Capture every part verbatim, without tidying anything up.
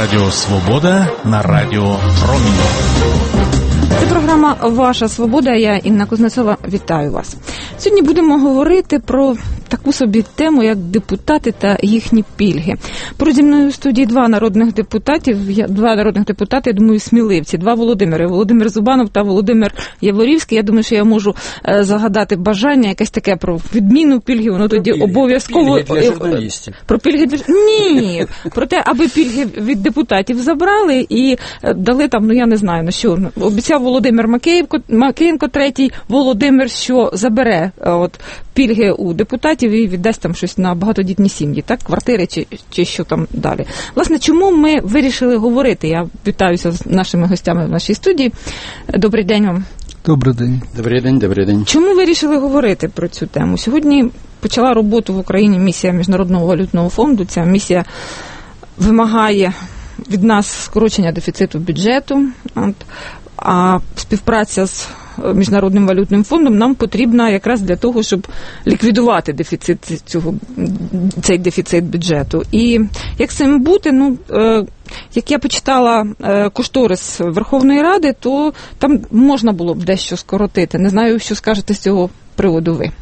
Радіо Свобода на Радіо Промінь. Це програма «Ваша свобода». Я, Інна Кузнецова, вітаю вас. Сьогодні будемо говорити про таку собі тему, як депутати та їхні пільги. Поруч зі мною в студії два народних депутатів, два народних депутати, я думаю, сміливці, два Володимири. Володимир Зубанов та Володимир Яворівський. Я думаю, що я можу е, загадати бажання, якесь таке про відміну пільги, воно про тоді пільги. Обов'язково... Пільги для журналістів. Про пільги для... Ні! Про те, аби пільги від депутатів забрали і дали там, ну я не знаю, на що. Обіцяв Володимир Макеєнко, Макеєнко третій, Володимир, що забере от, пільги у депутатів і віддасть там щось на багатодітні сім'ї, так, квартири чи, чи що там далі. Власне, чому ми вирішили говорити? Я вітаюся з нашими гостями в нашій студії. Добрий день вам. Добрий день. Добрий день, добрий день. Чому вирішили говорити про цю тему? Сьогодні почала роботу в Україні місія Міжнародного валютного фонду. Ця місія вимагає від нас скорочення дефіциту бюджету, от, а співпраця з Міжнародним валютним фондом нам потрібна якраз для того, щоб ліквідувати дефіцит цього, цей дефіцит бюджету. І як цим бути, ну, е, як я почитала е, кошторис Верховної Ради, то там можна було б дещо скоротити. Не знаю, що скажете з цього приводу ви.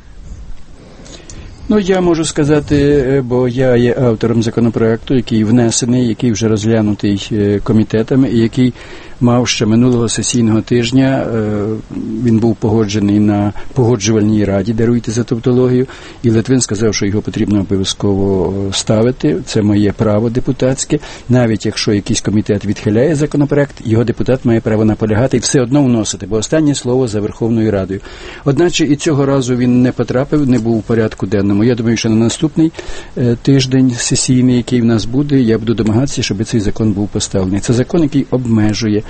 Ну, я можу сказати, бо я є автором законопроекту, який внесений, який вже розглянутий комітетами, і який мав ще минулого сесійного тижня, він був погоджений на погоджувальній раді, даруйте за тавтологію, і Литвин сказав, що його потрібно обов'язково ставити, це моє право депутатське, навіть якщо якийсь комітет відхиляє законопроект, його депутат має право наполягати і все одно вносити, бо останнє слово за Верховною Радою. Одначе і цього разу він не потрапив, не був у порядку денному. Я думаю, що на наступний тиждень сесійний, який в нас буде, я буду домагатися, щоб цей закон був поставлений. Це закон, який обмежує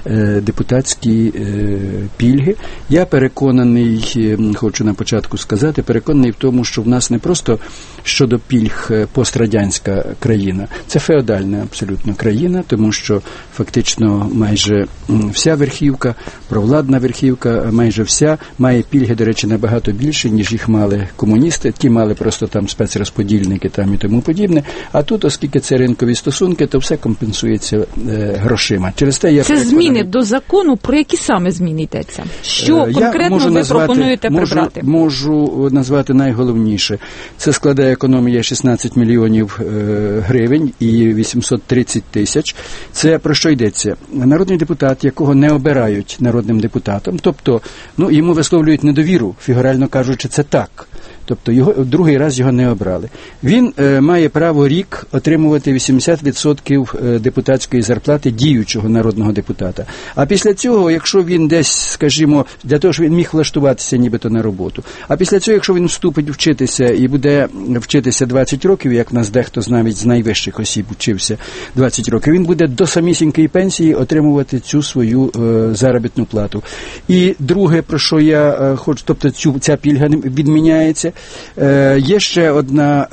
депутатські пільги. Я переконаний, хочу на початку сказати, переконаний в тому, що в нас не просто щодо пільг пострадянська країна, це феодальна абсолютно країна, тому що фактично майже вся верхівка, провладна верхівка, майже вся має пільги, до речі, набагато більше, ніж їх мали комуністи, ті мали просто там спецрозподільники там і тому подібне, а тут, оскільки це ринкові стосунки, то все компенсується е, грошима. Через те я Це зміни до закону, про які саме зміни йдеться? Що я конкретно ви назвати, пропонуєте можу, прибрати? Можу назвати найголовніше. Це складає економія шістнадцять мільйонів е, гривень і вісімсот тридцять тисяч. Це про що йдеться? Народний депутат, якого не обирають народним депутатом, тобто, ну, йому висловлюють недовіру, фігурально кажучи, це так. Тобто його, другий раз його не обрали. Він е, має право рік отримувати вісімдесят відсотків депутатської зарплати діючого народного депутата. А після цього, якщо він десь, скажімо, для того, щоб він міг влаштуватися нібито на роботу, а після цього, якщо він вступить вчитися і буде вчитися двадцять років, як нас дехто навіть з найвищих осіб вчився двадцять років, він буде до самісінької пенсії отримувати цю свою е, заробітну плату. І друге, про що я е, хочу, тобто цю, ця пільга відміняється. Е, є ще одна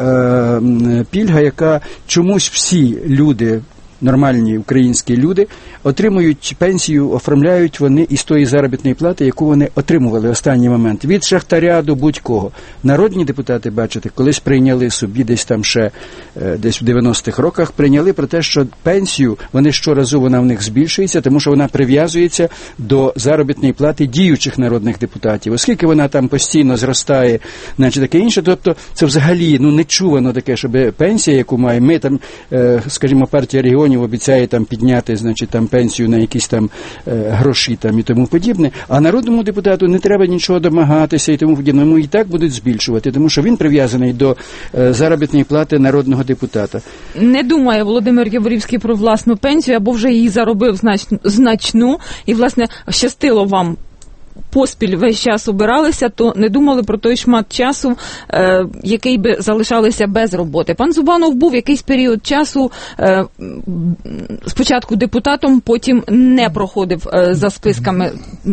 е, пільга, яка чомусь всі люди, нормальні українські люди, отримують пенсію, оформляють вони із тої заробітної плати, яку вони отримували в останній момент. Від шахтаря до будь-кого. Народні депутати, бачите, колись прийняли собі десь там ще, десь в дев'яностих роках, прийняли про те, що пенсію, вони щоразу вона в них збільшується, тому що вона прив'язується до заробітної плати діючих народних депутатів. Оскільки вона там постійно зростає, значить таке інше, тобто це взагалі, ну, не чувано таке, щоб пенсія, яку маємо, ми там, скажімо, партія регіонів обіцяє там підняти, значить, там пенсію на якісь там е, гроші там і тому подібне, а народному депутату не треба нічого домагатися і тому подібне, йому і так будуть збільшувати, тому що він прив'язаний до е, заробітної плати народного депутата. Не думає Володимир Яворівський про власну пенсію, або вже її заробив значну, значну і, власне, щастило вам поспіль весь час обиралися, то не думали про той шмат часу, е, який би залишалися без роботи. Пан Зубанов був якийсь період часу е, спочатку депутатом, потім не проходив е, за списками.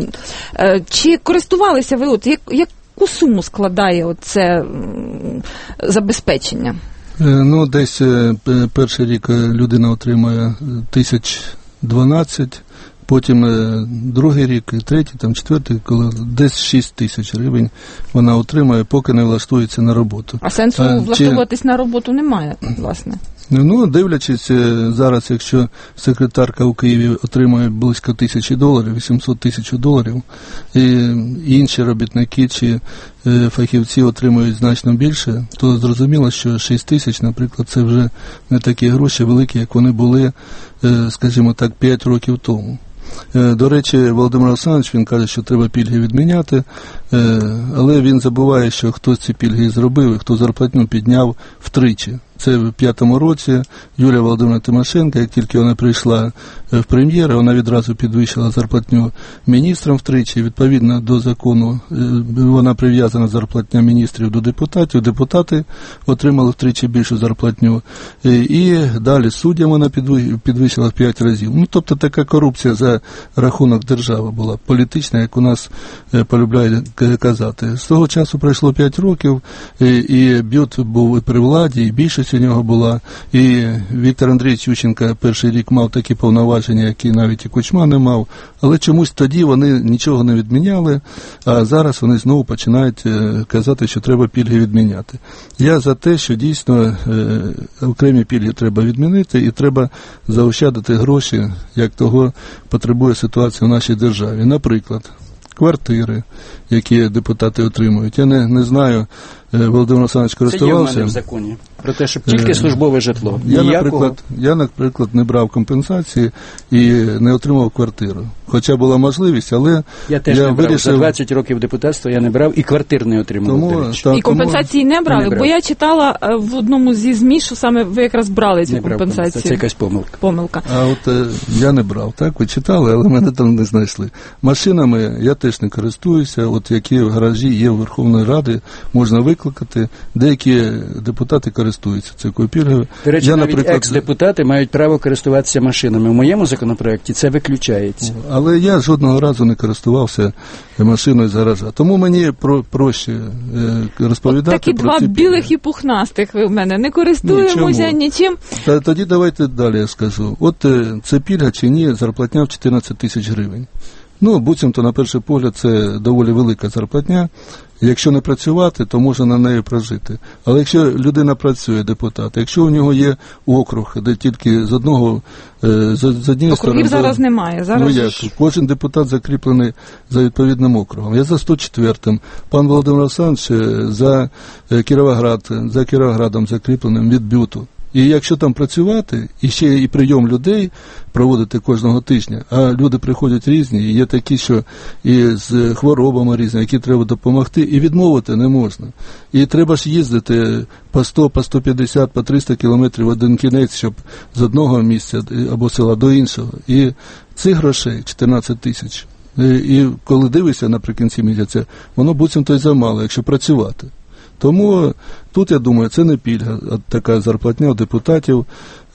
Е, чи користувалися ви, от, як, яку суму складає це забезпечення? Ну, десь перший рік людина отримує тисяч дванадцять, потім другий рік, третій, там четвертий, коли десь шість тисяч гривень вона отримує, поки не влаштується на роботу. А сенсу а, влаштуватись чи... на роботу немає, власне? Ну, дивлячись, зараз, якщо секретарка у Києві отримує близько тисячі доларів, вісімсот тисяч доларів, і інші робітники чи фахівці отримують значно більше, то зрозуміло, що шість тисяч, наприклад, це вже не такі гроші великі, як вони були, скажімо так, п'ять років тому. До речі, Володимир Олександрович, він каже, що треба пільги відміняти, але він забуває, що хтось ці пільги зробив і хто зарплатню підняв втричі. Це в п'ятому році Юлія Володимирівна Тимошенко, як тільки вона прийшла в прем'єри, вона відразу підвищила зарплатню міністрам втричі. Відповідно до закону, вона прив'язана зарплатня міністрів до депутатів. Депутати отримали втричі більшу зарплатню. І далі суддям вона підвищила в п'ять разів. Ну, тобто така корупція за рахунок держави була політична, як у нас полюбляють казати. З того часу пройшло п'ять років, і Бют був при владі, і більшість у нього була, і Віктор Андрійович Ющенко перший рік мав такі повноваження, які навіть і Кучма не мав, але чомусь тоді вони нічого не відміняли, а зараз вони знову починають казати, що треба пільги відміняти. Я за те, що дійсно окремі пільги треба відмінити і треба заощадити гроші, як того потребує ситуація в нашій державі. Наприклад, квартири, які депутати отримують. Я не, не знаю, Володимир Олександрович користувався. Це є в мене в законі. Про те, щоб тільки службове житло. Я, наприклад, я, наприклад, не брав компенсації і не отримав квартиру. Хоча була можливість, але я теж я не брав. Вирішив... За двадцять років депутатства я не брав і квартир не отримав. Тому, та, і компенсації тому... не брали, не брав. бо я читала в одному зі ЗМІ, що саме ви якраз брали цю компенсацію. Це якась помилка. помилка. А от е, я не брав, так? Ви читали, але мене там не знайшли. Машинами я теж не користуюся, от які в гаражі є в Верховної Ради, можна викликати. Деякі депутати користуються цією пільгою. До речі, я, навіть наприклад... екс-депутати мають право користуватися машинами. У моєму законопроекті це виключається. Але я жодного разу не користувався машиною з гаража. Тому мені про, проще е, розповідати от такі про два ці білих пільги. і пухнастих ви в мене. Не користуємося Нічому. нічим. Та, тоді давайте далі я скажу. От е, це пільга чи ні, зарплатня в чотирнадцять тисяч гривень. Ну, буцімто, на перший погляд, це доволі велика зарплатня. Якщо не працювати, то можна на неї прожити. Але якщо людина працює, депутат, якщо у нього є округ, де тільки з одного, з, з однієї сторони... Округів зараз немає. Зараз ну як, ж... кожен депутат закріплений за відповідним округом. Я за сто четвертим, пан Володимир Олександрович за Кіровоград, за Кіровоградом закріпленим від Бюту. І якщо там працювати, і ще і прийом людей проводити кожного тижня, а люди приходять різні, і є такі, що і з хворобами різні, які треба допомогти, і відмовити не можна. І треба ж їздити по сто, по сто п'ятдесят, по триста кілометрів в один кінець, щоб з одного місця або села до іншого. І цих грошей чотирнадцять тисяч. І коли дивишся наприкінці місяця, воно буцімто й замало, якщо працювати. Тому тут, я думаю, це не пільга, а така зарплатня у депутатів.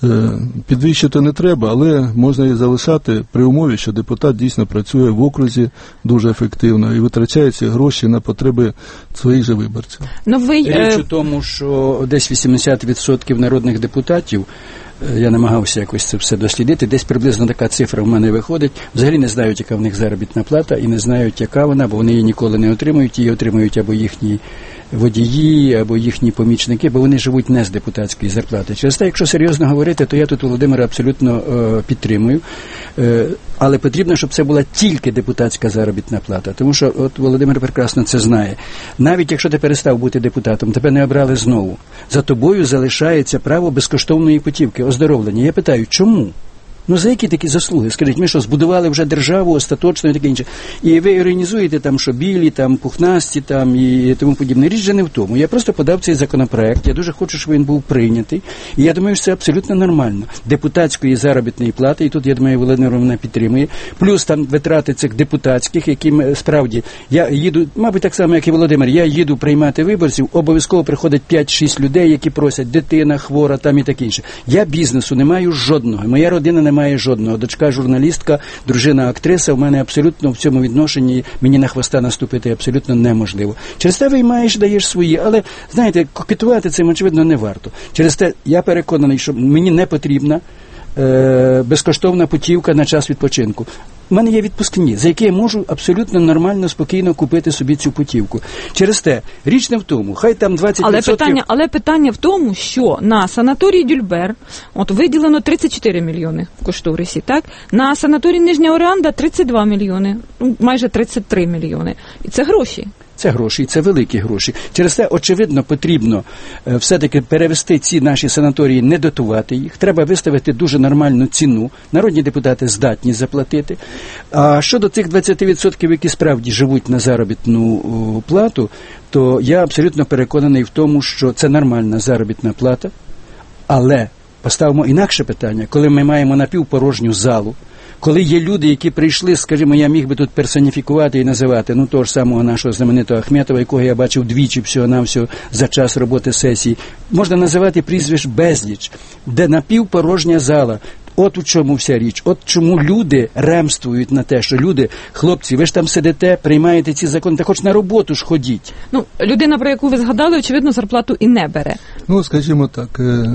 Підвищити не треба, але можна її залишати при умові, що депутат дійсно працює в окрузі дуже ефективно і витрачає ці гроші на потреби своїх же виборців. Новий, Річ у тому, що десь вісімдесят відсотків народних депутатів, я намагався якось це все дослідити, десь приблизно така цифра в мене виходить, взагалі не знають, яка в них заробітна плата, і не знають, яка вона, бо вони її ніколи не отримують, її отримують або їхні водії, або їхні помічники, бо вони живуть не з депутатської зарплати. Через те, якщо серйозно говорити, то я тут Володимира абсолютно е, підтримую, е, але потрібно, щоб це була тільки депутатська заробітна плата, тому що от Володимир прекрасно це знає. Навіть якщо ти перестав бути депутатом, тебе не обрали знову, за тобою залишається право безкоштовної путівки, оздоровлення. Я питаю, чому? Ну, за які такі заслуги? Скажіть, ми що, збудували вже державу остаточно і таке інше. І ви організуєте там, що білі, там, пухнасті, там, і тому подібне. Річ же не в тому. Я просто подав цей законопроект, я дуже хочу, щоб він був прийнятий. І я думаю, що це абсолютно нормально. Депутатської заробітної плати, і тут, я думаю, Володимир мене підтримує. Плюс там витрати цих депутатських, яким справді, я їду, мабуть, так само, як і Володимир, я їду приймати виборців, обов'язково приходить п'ять-шість людей, які просять, дитина хвора, там і таке інше. Я бізнесу не маю жодного. Моя родина не має жодного. Дочка журналістка, дружина актриса, в мене абсолютно в цьому відношенні мені на хвоста наступити абсолютно неможливо. Через те виймаєш, даєш свої, але, знаєте, кокетувати цим, очевидно, не варто. Через те я переконаний, що мені не потрібна е, безкоштовна путівка на час відпочинку. У мене є відпускні, за які я можу абсолютно нормально, спокійно купити собі цю путівку. Через те, річ не в тому, хай там двадцять відсотків... Але питання, але питання в тому, що на санаторій Дюльбер от виділено тридцять чотири мільйони в кошторисі, так? На санаторій Нижня Оріанда тридцять два мільйони, ну, майже тридцять три мільйони. І це гроші. Це гроші, і це великі гроші. Через те, очевидно, потрібно е, все-таки перевести ці наші санаторії, не дотувати їх. Треба виставити дуже нормальну ціну. Народні депутати здатні заплатити. А щодо цих двадцять відсотків, які справді живуть на заробітну о, плату, то я абсолютно переконаний в тому, що це нормальна заробітна плата. Але поставимо інакше питання, коли ми маємо напівпорожню залу, коли є люди, які прийшли, скажімо, я міг би тут персоніфікувати і називати, ну, того ж самого нашого знаменитого Ахметова, якого я бачив двічі всього-навсього за час роботи сесії, можна називати прізвищ безліч, де напівпорожня зала. От у чому вся річ. От чому люди ремствують на те, що люди, хлопці, ви ж там сидите, приймаєте ці закони, та хоч на роботу ж ходіть. Ну, людина, про яку ви згадали, очевидно, зарплату і не бере. Ну, скажімо так,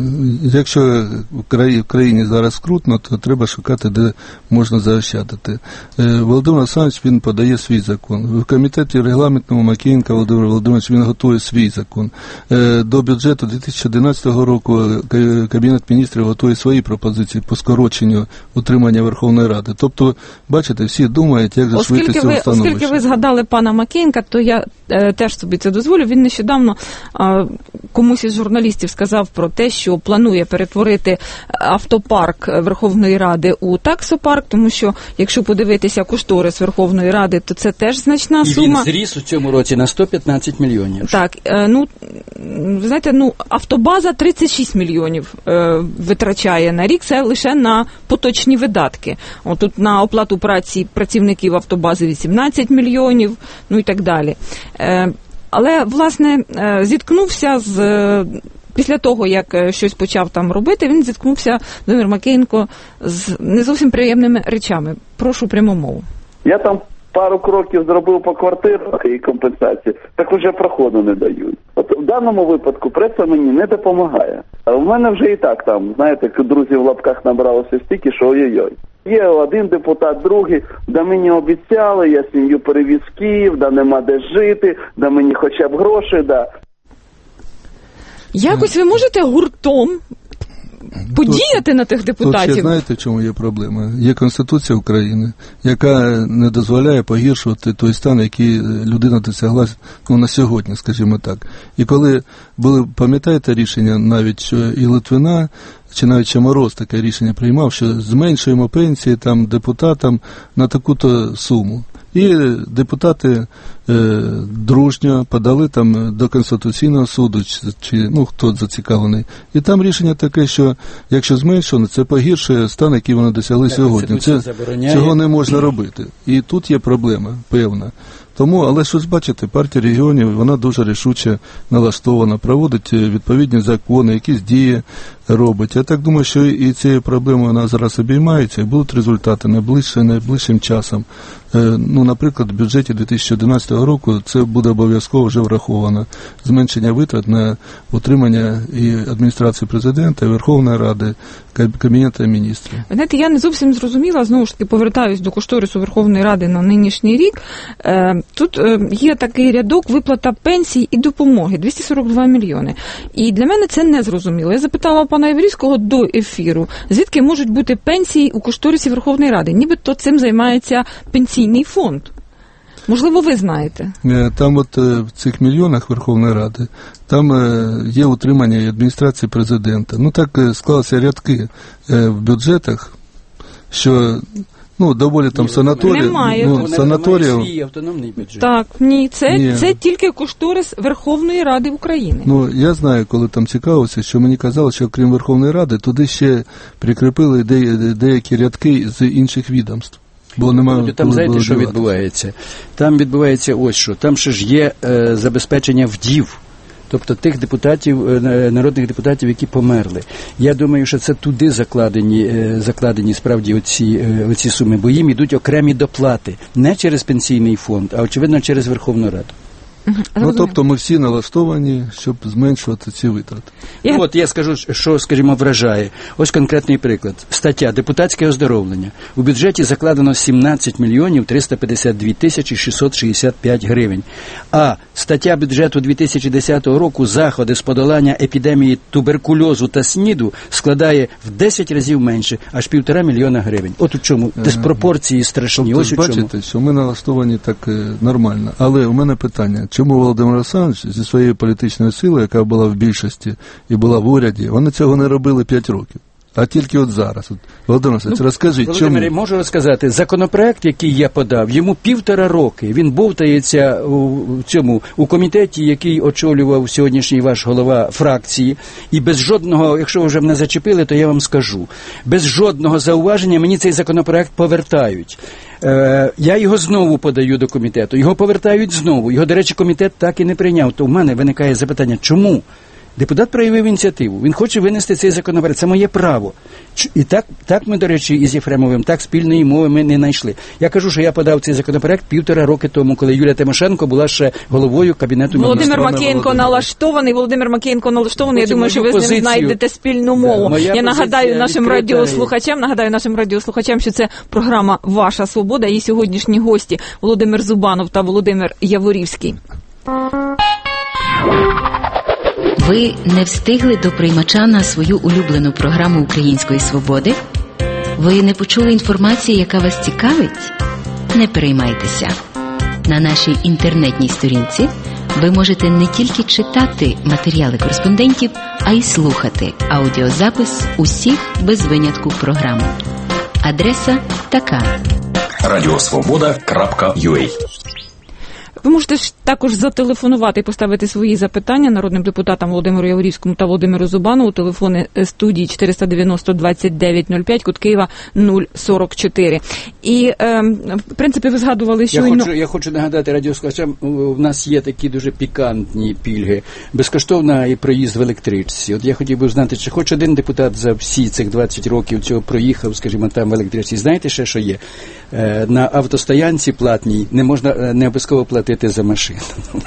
якщо в країні зараз скрутно, то треба шукати, де можна заощадити. Володимир Олександрович, він подає свій закон. В комітеті регламентному Макієнко Володимир Володимирович, він готує свій закон. До бюджету дві тисячі одинадцятого року Кабінет міністрів готує свої пропозиції по скороченню утримання Верховної Ради. Тобто, бачите, всі думають, як же швидко це встановище. Оскільки ви згадали пана Макієнка, то я е, теж собі це дозволю. Він нещодавно е, комусь із журналістів сказав про те, що планує перетворити автопарк Верховної Ради у таксопарк, тому що, якщо подивитися кошторис Верховної Ради, то це теж значна і сума. І він зріс у цьому році на сто п'ятнадцять мільйонів. Так, е, ну, ви знаєте, ну, автобаза тридцять шість мільйонів е, витрачає на рік, це лише на поточні видатки. От тут на оплату праці працівників автобази вісімнадцять мільйонів, ну і так далі. Е, але, власне, е, зіткнувся з... Е, після того, як щось почав там робити, він зіткнувся, Володимир Макієнко, з не зовсім приємними речами. Прошу пряму мову. Я там пару кроків зробив по квартирах і компенсації, так вже проходу не дають. От в даному випадку преса мені не допомагає. А в мене вже і так там, знаєте, друзів в лапках набралося стільки, що ой-ой-ой. Є один депутат, другий, да мені обіцяли, я сім'ю перевіз в Київ, да нема де жити, да мені хоча б гроші, да. Якось ви можете гуртом подіяти тут, на тих депутатів? Тут ще знаєте, в чому є проблема? Є Конституція України, яка не дозволяє погіршувати той стан, який людина досягла, ну, на сьогодні, скажімо так. І коли були, пам'ятаєте рішення навіть, що і Литвина, чи навіть ще Мороз таке рішення приймав, що зменшуємо пенсії там депутатам на таку-то суму. І депутати е, дружньо подали там до Конституційного суду, чи, чи ну хто зацікавлений. І там рішення таке, що якщо зменшено, це погіршує стан, який вони досягли сьогодні. Це, цього не можна робити. І тут є проблема певна. Тому, але щось бачите, партія регіонів, вона дуже рішуче налаштована, проводить відповідні закони, якісь дії робить. Я так думаю, що і цією проблемою вона зараз обіймається, і будуть результати найближчим, найближчим часом. Ну, наприклад, в бюджеті дві тисячі одинадцятого року це буде обов'язково вже враховано. Зменшення витрат на утримання і адміністрації президента, і Верховної Ради, Кабінету міністрів. Знаєте, я не зовсім зрозуміла, знову ж таки, повертаюсь до кошторису Верховної Ради на нинішній рік. Тут є такий рядок виплата пенсій і допомоги, двісті сорок два мільйони. І для мене це не зрозуміло. Я запитала пана Єврійського до ефіру, звідки можуть бути пенсії у кошторисі Верховної Ради? Нібито цим займається пенсійний фонд. Можливо, ви знаєте. Там от в цих мільйонах Верховної Ради, там є утримання і адміністрації президента. Ну так склалися рядки в бюджетах, що ну, доволі там санаторії. Немає. Ну, санаторіїв. Свій автономний бюджет. Так, ні, це, ні. це тільки кошторис Верховної Ради України. Ну, я знаю, коли там цікавився, що мені казали, що крім Верховної Ради, туди ще прикріпили де, деякі рядки з інших відомств. Бо немає, там, знаєте, що відбувається? Там відбувається ось що. Там ще ж є е, забезпечення вдів. Тобто тих депутатів, народних депутатів, які померли. Я думаю, що це туди закладені, закладені справді оці, оці суми, бо їм йдуть окремі доплати. Не через пенсійний фонд, а, очевидно, через Верховну Раду. Ну, тобто ми всі налаштовані, щоб зменшувати ці витрати. Я... От я скажу, що, скажімо, вражає. Ось конкретний приклад. Стаття «Депутатське оздоровлення». У бюджеті закладено сімнадцять мільйонів триста п'ятдесят дві тисячі шістсот шістдесят п'ять гривень. А стаття бюджету дві тисячі десятого року «Заходи з подолання епідемії туберкульозу та СНІДу» складає в десять разів менше, аж півтора мільйона гривень. От у чому диспропорції страшні. Тобто, ось у чому. бачите, що ми налаштовані так е, нормально. Але у мене питання, чому Володимир Олександрович зі своєю політичною силою, яка була в більшості і була в уряді, вони цього не робили п'ять років? А тільки от зараз. От, Володимир Олександрович, ну, розкажіть, Володимир, чому? можу розказати, законопроект, який я подав, йому півтора роки. Він бовтається у цьому, у комітеті, який очолював сьогоднішній ваш голова фракції, і без жодного, якщо ви вже мене зачепили, то я вам скажу, без жодного зауваження мені цей законопроект повертають. Е, я його знову подаю до комітету, його повертають знову. Його, до речі, комітет так і не прийняв. То в мене виникає запитання, чому? Депутат проявив ініціативу, він хоче винести цей законопроект, це моє право. І так, так ми, до речі, із Єфремовим, так спільної мови ми не знайшли. Я кажу, що я подав цей законопроект півтора роки тому, коли Юлія Тимошенко була ще головою Кабінету Міністрів. Володимир Макеєнко налаштований, Володимир Макеєнко налаштований, я думаю, що ви з ним знайдете спільну мову. Моя я нагадаю нашим відкрита... радіослухачам, нагадаю нашим радіослухачам, що це програма «Ваша свобода» і сьогоднішні гості Володимир Зубанов та Володимир Яворівський. Ви не встигли до приймача на свою улюблену програму «Української свободи»? Ви не почули інформації, яка вас цікавить? Не переймайтеся. На нашій інтернетній сторінці ви можете не тільки читати матеріали кореспондентів, а й слухати аудіозапис усіх без винятку програм. Адреса така: радіосвобода крапка ю а. Ви можете ж також зателефонувати і поставити свої запитання народним депутатам Володимиру Яворівському та Володимиру Зубанову. Телефони студії чотириста дев'яносто двадцять дев'ять нуль п'ять, код Києва нуль сорок чотири. І, е, в принципі, ви згадували, що... Я хочу, я хочу нагадати радіослухачам, у нас є такі дуже пікантні пільги. Безкоштовний проїзд в електричці. От я хотів би знати, чи хоч один депутат за всі цих двадцять років цього проїхав, скажімо, там в електричці. Знаєте ще, що є? Е, на автостоянці платній не можна, не обов'язково платити за машину.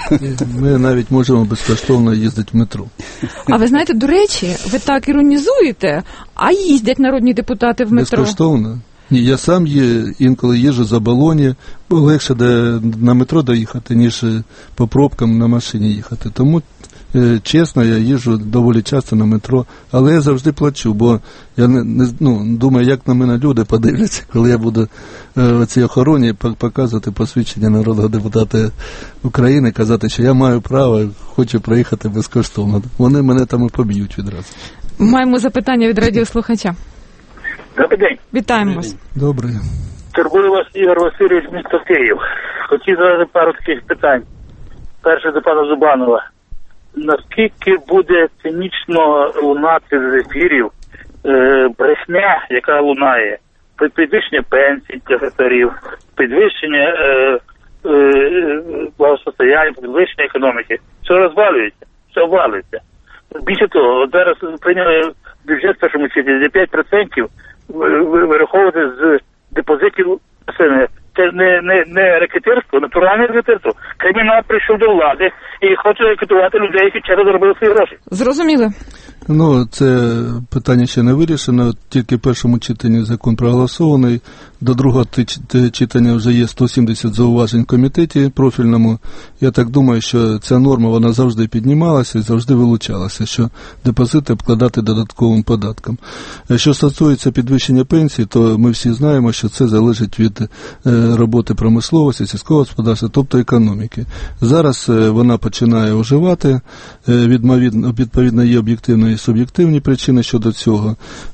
Ми навіть можемо безкоштовно їздити в метро. А ви знаєте, до речі, ви так іронізуєте, а їздять народні депутати в метро? Безкоштовно? Ні, я сам є, інколи їжджу за балоні, бо легше де, на метро доїхати, ніж по пробкам на машині їхати. Тому, е, чесно, я їжджу доволі часто на метро, але я завжди плачу, бо я не, не ну, думаю, як на мене люди подивляться, коли я буду е, в цій охороні показувати посвідчення народного депутата України, казати, що я маю право, хочу проїхати безкоштовно. Вони мене там і поб'ють відразу. Маємо запитання від радіослухача. Добрий день. Вітаємо вас. Добре. Турбую вас, Ігор Васильович, місто Київ. Хотів задати пару таких питань. Перше до пана Зубанова. Наскільки буде цинічно лунати з ефірів е, брехня, яка лунає, підвищення пенсій для секторів, підвищення е, е, благосостояння, підвищення економіки. Все розвалюється, все обвалюється. Більше того, зараз прийняли бюджет в першому читанні, де п'ять відсотків вираховувати з депозитів населення. Це не, не, не рекетирство, натуральне рекетирство. Кримінал прийшов до влади і хоче рекетувати людей, які вчора заробили свої гроші. Зрозуміли. Ну, це питання ще не вирішено, тільки в першому читанні закон проголосований, до другого читання вже є сто сімдесят зауважень в комітеті профільному. Я так думаю, що ця норма, вона завжди піднімалася і завжди вилучалася, що депозити обкладати додатковим податком. Що стосується підвищення пенсій, то ми всі знаємо, що це залежить від роботи промисловості, сільського господарства, тобто економіки. Зараз вона починає оживати, відповідно, відповідно є об'єктивні і суб'єктивні причини щодо цього.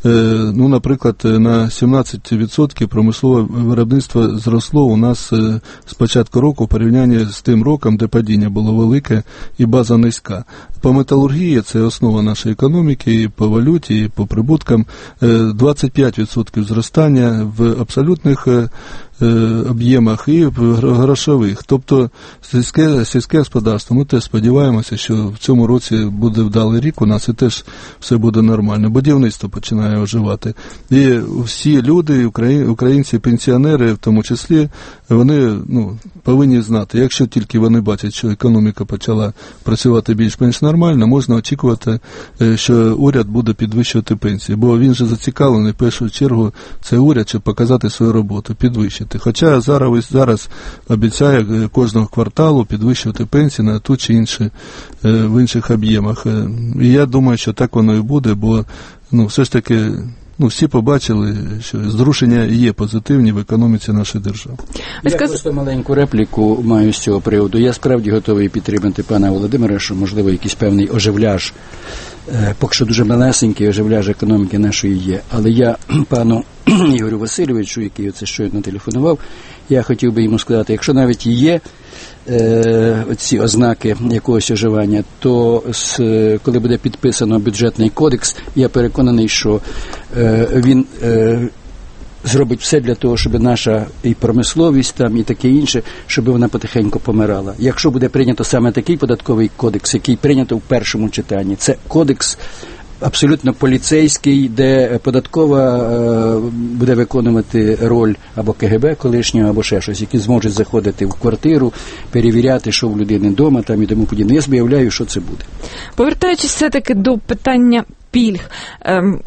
Ну, наприклад, на сімнадцять відсотків промислове виробництво зросло у нас з початку року в порівнянні з тим роком, де падіння було велике і база низька. По металургії, це основа нашої економіки, і по валюті, і по прибуткам, двадцять п'ять відсотків зростання в абсолютних об'ємах і в грошових. Тобто сільське, сільське господарство, ми теж сподіваємося, що в цьому році буде вдалий рік у нас і теж все буде нормально. Будівництво починає оживати. І всі люди, українці, пенсіонери в тому числі, вони ну, повинні знати, якщо тільки вони бачать, що економіка почала працювати більш-менш нормально, можна очікувати, що уряд буде підвищувати пенсії. Бо він же зацікавлений в першу чергу, це уряд, щоб показати свою роботу, підвищити. Хоча зараз, зараз обіцяє кожного кварталу підвищувати пенсії на ту чи інші, в інших об'ємах. І я думаю, що так воно і буде, бо ну, все ж таки ну, всі побачили, що зрушення є позитивні в економіці нашої держави. Я сказ... просто маленьку репліку маю з цього приводу. Я справді готовий підтримати пана Володимира, що, можливо, якийсь певний оживляж, поки що дуже малесенький оживляж економіки нашої є. Але я пану Ігорю Васильовичу, який оце щойно телефонував, я хотів би йому сказати, якщо навіть є е, ці ознаки якогось оживання, то з, коли буде підписано бюджетний кодекс, я переконаний, що е, він е, зробить все для того, щоб наша і промисловість там, і таке інше, щоб вона потихеньку помирала. Якщо буде прийнято саме такий податковий кодекс, який прийнято в першому читанні, це кодекс абсолютно поліцейський, де податкова е, буде виконувати роль або КГБ колишнього, або ще щось, які зможуть заходити в квартиру, перевіряти, що в людини вдома там і тому подібне. Я собі уявляю, що це буде. Повертаючись все-таки до питання пільг, ем...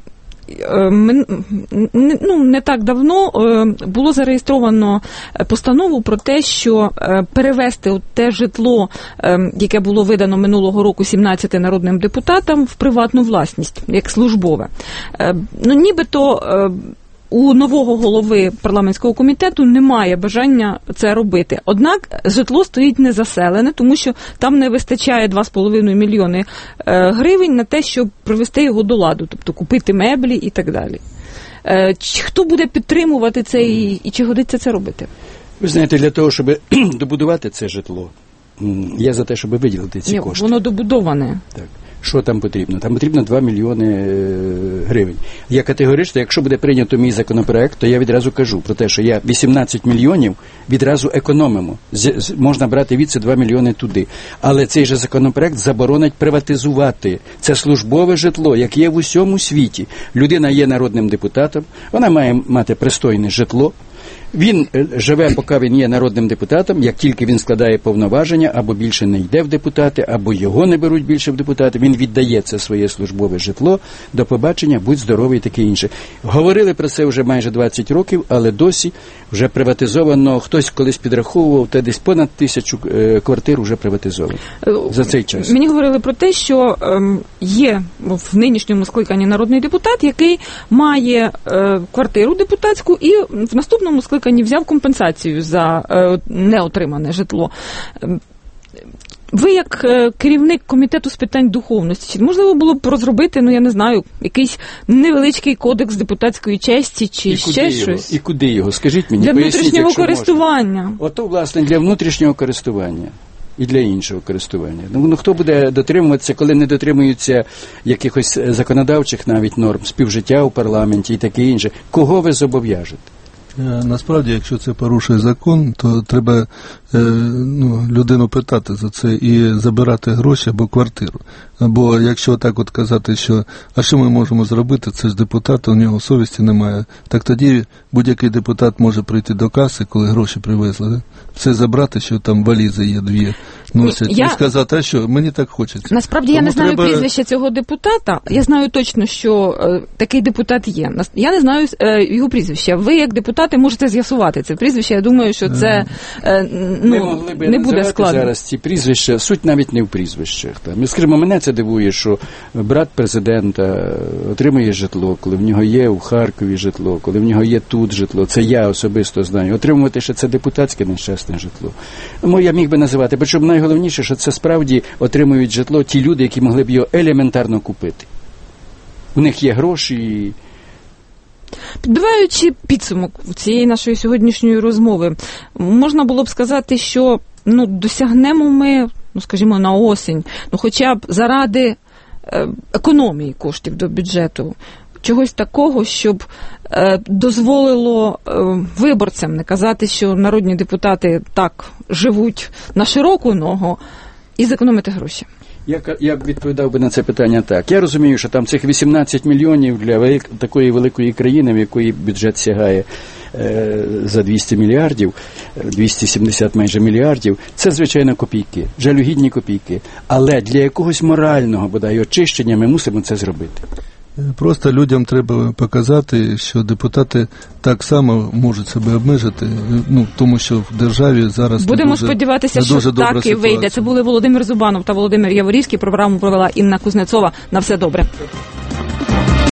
Ну, не так давно було зареєстровано постанову про те, що перевести те житло, яке було видано минулого року сімнадцяти народним депутатам, в приватну власність, як службове. Ну, нібито у нового голови парламентського комітету немає бажання це робити. Однак житло стоїть незаселене, тому що там не вистачає два з половиною мільйони гривень на те, щоб привести його до ладу, тобто купити меблі і так далі. Хто буде підтримувати це і, і чи годиться це робити? Ви знаєте, для того, щоб добудувати це житло, я за те, щоб виділити ці Ні, кошти. Воно добудоване. Так. Що там потрібно? Там потрібно два мільйони гривень. Я категорично, якщо буде прийнято мій законопроект, то я відразу кажу про те, що я вісімнадцять мільйонів відразу економимо. З, можна брати від це два мільйони туди. Але цей же законопроект заборонить приватизувати. Це службове житло, як є в усьому світі. Людина є народним депутатом, вона має мати пристойне житло. Він живе, поки він є народним депутатом, як тільки він складає повноваження, або більше не йде в депутати, або його не беруть більше в депутати, він віддає це своє службове житло, до побачення, будь здоровий і таке інше. Говорили про це вже майже двадцять років, але досі вже приватизовано, хтось колись підраховував, та десь понад тисячу е, квартир вже приватизовано за цей час. Мені говорили про те, що е, є в нинішньому скликанні народний депутат, який має е, квартиру депутатську і в наступному скликанні взяв компенсацію за е, неотримане житло. Ви, як е, керівник комітету з питань духовності, чи можливо було б розробити, ну я не знаю, якийсь невеличкий кодекс депутатської честі, чи і ще його? щось? І куди його? Скажіть мені, для поясніть, внутрішнього користування. Можна. Ото, власне, для внутрішнього користування. І для іншого користування. Ну, хто буде дотримуватися, коли не дотримуються якихось законодавчих навіть норм, співжиття у парламенті і таке інше? Кого ви зобов'яжете? Насправді, якщо це порушує закон, то треба е, ну, людину питати за це і забирати гроші або квартиру. Або якщо так от казати, що а що ми можемо зробити, це ж депутат, у нього совісті немає, так тоді будь-який депутат може прийти до каси, коли гроші привезли, все забрати, що там валізи є дві, носять, я... і сказати, а що, мені так хочеться. Насправді Тому я не знаю треба... прізвища цього депутата, я знаю точно, що е, такий депутат є. Я не знаю е, його прізвища. Ви, як депутати, можете з'ясувати це прізвище, я думаю, що це е, ну, не буде складно. Зараз ці прізвища, суть навіть не в прізвищах. Там. Скажімо, мене це дивує, що брат президента отримує житло, коли в нього є у Харкові житло, коли в нього є тут житло. Це я особисто знаю. Отримувати ще це депутатське нещасне житло. Ну, я міг би називати. Причому найголовніше, що це справді отримують житло ті люди, які могли б його елементарно купити. У них є гроші. Підбиваючи підсумок цієї нашої сьогоднішньої розмови, можна було б сказати, що ну, досягнемо ми, ну, скажімо, на осінь, ну, хоча б заради е, економії коштів до бюджету, чогось такого, щоб е, дозволило е, виборцям не казати, що народні депутати так живуть на широку ногу, і зекономити гроші? Я, я б відповідав би на це питання так. Я розумію, що там цих вісімнадцять мільйонів для велик, такої великої країни, в якої бюджет сягає е, за двісті мільярдів, двісті сімдесят майже мільярдів, це, звичайно, копійки, жалюгідні копійки. Але для якогось морального, бодай, очищення ми мусимо це зробити. Просто людям треба показати, що депутати так само можуть себе обмежити, ну, тому що в державі зараз будемо не дуже, сподіватися, не що дуже так і вийде. Це були Володимир Зубанов та Володимир Яворівський. Програму провела Інна Кузнецова. На все добре.